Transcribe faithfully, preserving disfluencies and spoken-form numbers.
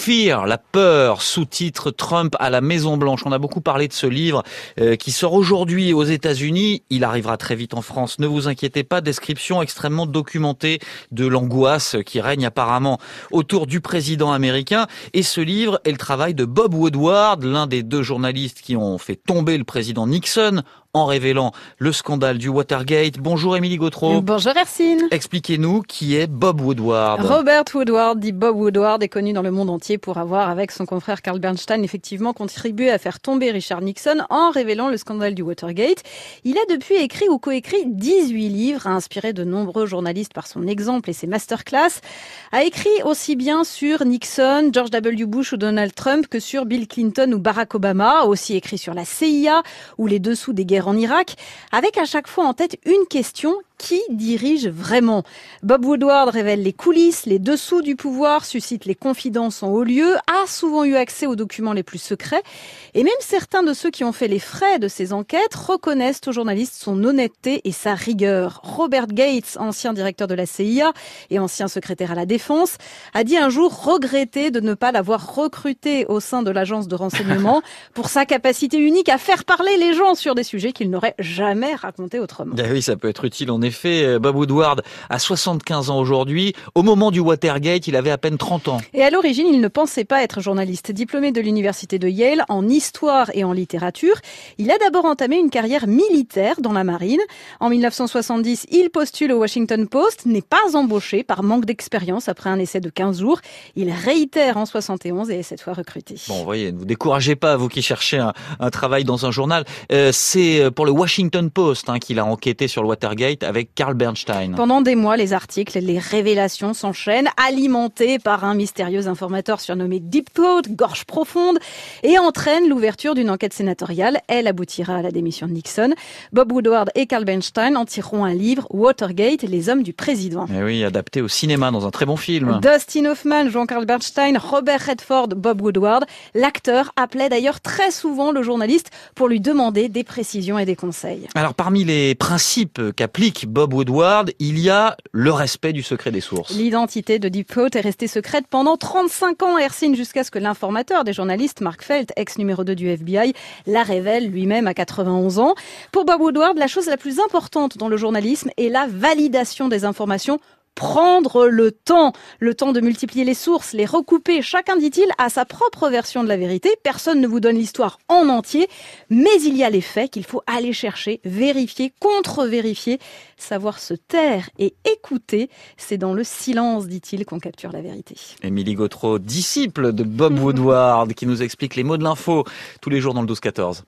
Fear, la peur, sous-titre Trump à la Maison-Blanche. On a beaucoup parlé de ce livre euh, qui sort aujourd'hui aux États-Unis. Il arrivera très vite en France. Ne vous inquiétez pas, description extrêmement documentée de l'angoisse qui règne apparemment autour du président américain. Et ce livre est le travail de Bob Woodward, l'un des deux journalistes qui ont fait tomber le président Nixon en révélant le scandale du Watergate. Bonjour Émilie Gautreau. Bonjour Hercine. Expliquez-nous qui est Bob Woodward. Robert Woodward, dit Bob Woodward, est connu dans le monde entier pour avoir, avec son confrère Carl Bernstein, effectivement contribué à faire tomber Richard Nixon en révélant le scandale du Watergate. Il a depuis écrit ou coécrit dix-huit livres, a inspiré de nombreux journalistes par son exemple et ses masterclass, a écrit aussi bien sur Nixon, George W. Bush ou Donald Trump que sur Bill Clinton ou Barack Obama, a aussi écrit sur la C I A ou les dessous des guerres en Irak, avec à chaque fois en tête une question: qui dirige vraiment? Bob Woodward révèle les coulisses, les dessous du pouvoir, suscite les confidences en haut lieu, a souvent eu accès aux documents les plus secrets, et même certains de ceux qui ont fait les frais de ces enquêtes reconnaissent aux journalistes son honnêteté et sa rigueur. Robert Gates, ancien directeur de la C I A et ancien secrétaire à la Défense, a dit un jour regretter de ne pas l'avoir recruté au sein de l'agence de renseignement pour sa capacité unique à faire parler les gens sur des sujets qu'il n'aurait jamais racontés autrement. Ah oui, ça peut être utile. En effet, Bob Woodward a soixante-quinze ans aujourd'hui. Au moment du Watergate, il avait à peine trente ans. Et à l'origine, il ne pensait pas être journaliste. Diplômé de l'université de Yale en histoire et en littérature, il a d'abord entamé une carrière militaire dans la marine. En mille neuf cent soixante-dix, il postule au Washington Post, n'est pas embauché par manque d'expérience après un essai de quinze jours. Il réitère en soixante et onze et est cette fois recruté. Bon, vous voyez, ne vous découragez pas, vous qui cherchez un, un travail dans un journal. Euh, c'est pour le Washington Post hein, qu'il a enquêté sur le Watergate avec Carl Bernstein. Pendant des mois, les articles, les révélations s'enchaînent, alimentés par un mystérieux informateur surnommé Deep Throat, gorge profonde, et entraînent l'ouverture d'une enquête sénatoriale. Elle aboutira à la démission de Nixon. Bob Woodward et Carl Bernstein en tireront un livre, Watergate, les hommes du président. Et oui, adapté au cinéma dans un très bon film. Dustin Hoffman jouant Carl Bernstein, Robert Redford, Bob Woodward. L'acteur appelait d'ailleurs très souvent le journaliste pour lui demander des précisions et des conseils. Alors, parmi les principes qu'applique Bob Woodward, il y a le respect du secret des sources. L'identité de Deep Throat est restée secrète pendant trente-cinq ans, Hercine, jusqu'à ce que l'informateur des journalistes, Mark Felt, ex-numéro deux du F B I, la révèle lui-même à quatre-vingt-onze ans. Pour Bob Woodward, la chose la plus importante dans le journalisme est la validation des informations. Prendre le temps, le temps de multiplier les sources, les recouper. Chacun, dit-il, a sa propre version de la vérité. Personne ne vous donne l'histoire en entier, mais il y a les faits qu'il faut aller chercher, vérifier, contre-vérifier. Savoir se taire et écouter, c'est dans le silence, dit-il, qu'on capture la vérité. Émilie Gautreau, disciple de Bob Woodward, qui nous explique les mots de l'info tous les jours dans le douze quatorze.